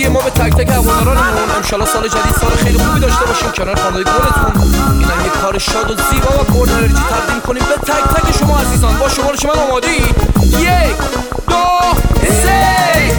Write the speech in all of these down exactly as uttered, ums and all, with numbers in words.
زندگی ما به تک تک هوادارانمون. انشالله سال جدید سال خیلی خوبی داشته باشیم کنار خانواده گلتون. اینم یک کار شاد و زیبا و پر انرژی تقدیم کنیم به تک تک شما عزیزان. با شما شما آماده ای؟ یک دو سه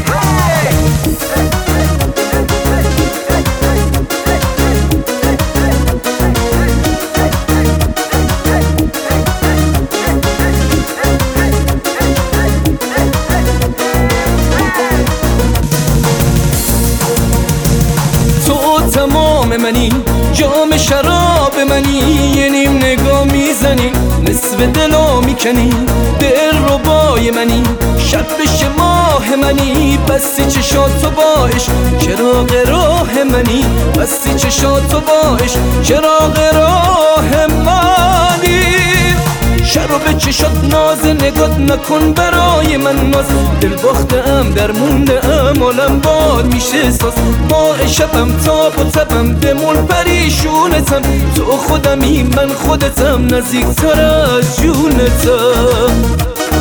تمام منی، جام شراب منی، یه نیم نگاه میزنی نصف دلو میکنی، دل رو بای منی، شب بشه ماه منی، بستی چشاتو باش چراغ راه منی، بستی چشاتو باش چراغ راه منی. شرو به چشات ناز نگات نکن برای من ناز، دل باختم در مونده ام عالم باد میشه ساز. ماه شبم تاب و تبم بمون پریشونتم، تو خودمی من خودتم نزدیکتر از جونتم.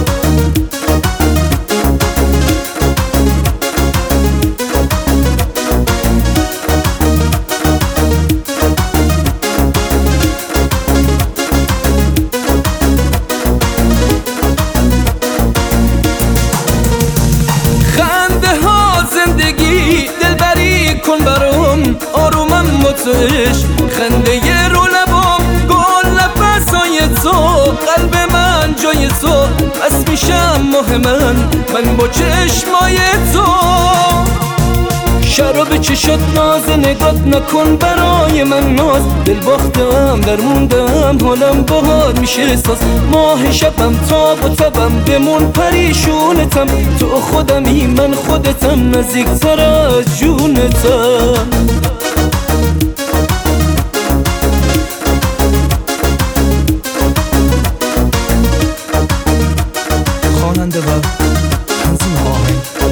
کن برام آرومم با تو عشق، خنده ی رو لبام گل نفسای تو، قلب من جای تو، بس میشم ماه من من با چشمای تو. شراب چشات ناز نگات نکن برای من ناز، دل باختم در موندم حالم باهات میشه ساز. ماه شبم تاب و تبم بمون پریشونتم، تو خودمی من خودتم نزدیکتر از جونتم. خواننده و تنظیم آهنگ